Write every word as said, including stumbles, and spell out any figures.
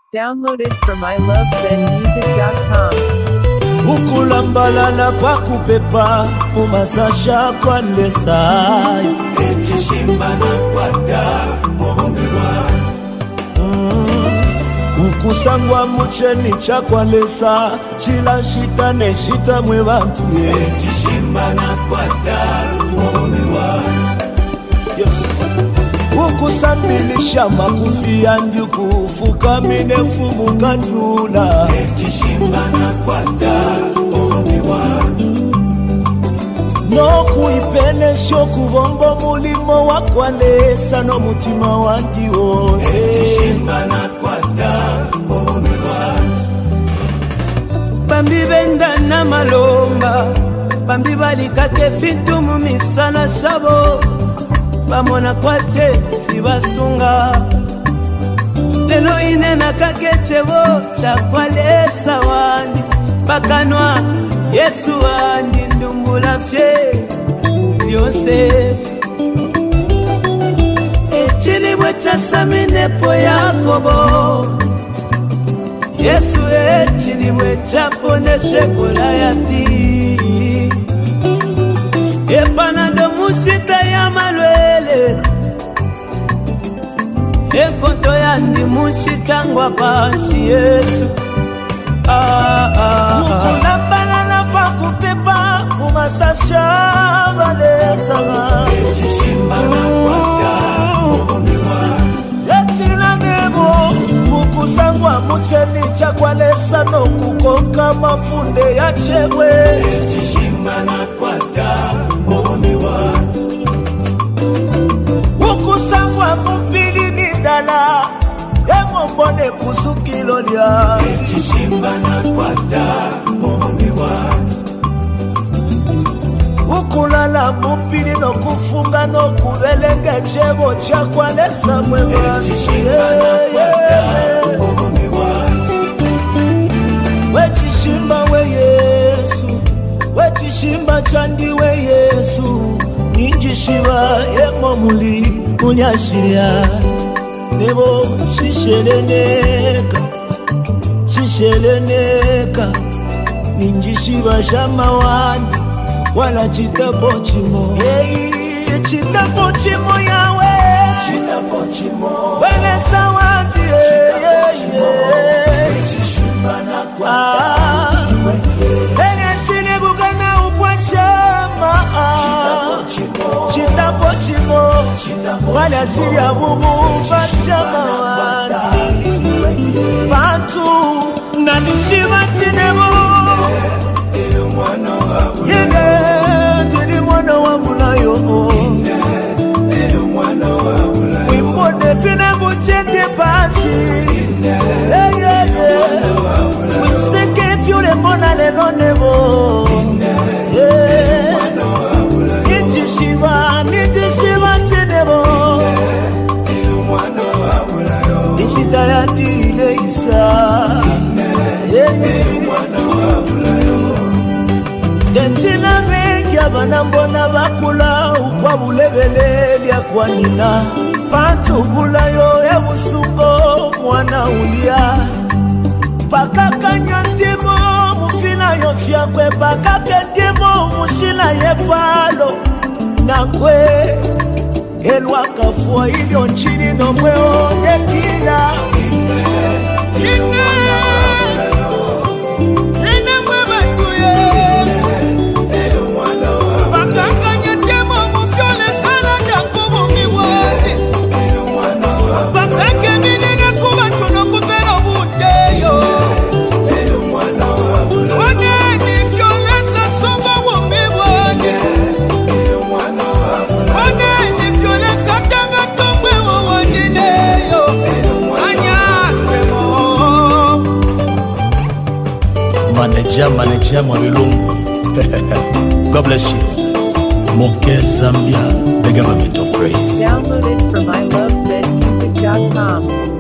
Downloaded from I love zen music dot com. Ukulambalala pakupepa umasasha kwa lesai Echishimba na kwada momewa ukusangwa mucheni chakwa lesa chila shita ne shita mwe bantu ye Echishimba na kwada momewa ukusambilisha makufi yandu kufuka minefu mukatula Echishimba na kwada momewa no kuipelesho kubombo mulimo wakwalesa no mutima wandi wose Echishimba na kwada momewa Bambi benda na malomba Bambi balikake fitu mumisana shabo Bamona kwate fibasunga Lelo inena kakechebo chakwalesa wandi Bakanwa Yesu wandi ndumbula fye Yosefu Echilibwe chasaminepo Yakobo Yesu echilibwe chaponeshe Goliathi Epanado musita ya malwele Ekonto ya ndi musita ngwa pansi Yesu ah, ah, ukulambala na pakupepa umasasha balesanga Echishimba na kwada momewa Yetila nebo ukusangwa mucheni chakwalesa no kukonka mafunde ya chebwe Echishimba na kwada momewa ukusangwa mupili ni dala emombone kusukilo lya Echishimba na kwada momewa ukulala mupili no kufunga no kubelenge chebo chakwalesa mwema Echishimba na kwada momewa Wechishimba we Yesu Wechishimba chandi we Yesu Ninjishiva yemo muli munyashiria Nebo shisheleneka Shisheleneka Ninjishiva shama wandi Wala chitapo chimo Hey, chitapo chimo yawe Chitapo chimo Wele sawandi Chitapo chimo Echishimba na kwada Enya shini bugana upwashama Chitapo chimo Chitapo chimo Chitapo Wala siria bubu vashama wandi Bantu Nanishima tinebo Elu mwana wa Yenge Tini mwana wa mulayo Elu mwana wa mulayo Wimbone fina buchende pachi Hey, hey, hey Winseke fiure mona leno nebo Yeah Nijishiva, nijishiva tinebo Elu mwana wa mulayo Nishita ya dile isa Elu mwana wa mulayo Dentina mengi abana mbona bakula Ukwa bulebeleli ya kwa nina Pantu bulayo ya musumbo mwana ulia Pakaka nyandimo mufina yofya kwe Pakaka ndimo mushila ye palo Nangwe Elwa kafua ilio nchini no mweo Netila Ine Ine mwema tuye Elu mwana wa Bakaka nyatemo mufyole sana ndakubu miwani Elu mwana wa Bakake minene kuwa tuno kupera bundeyo Elu mwana wa mulayo Wane ni fyole sa songo wumibwani Elu mwana wa mulayo Wane ni fyole sa tanga tomwe wawandineyo Elu mwana Anyatemo Manager, manager, Mwamilungu. God bless you. Moke Zambia, the government of praise. Downloaded from I love zen music dot com.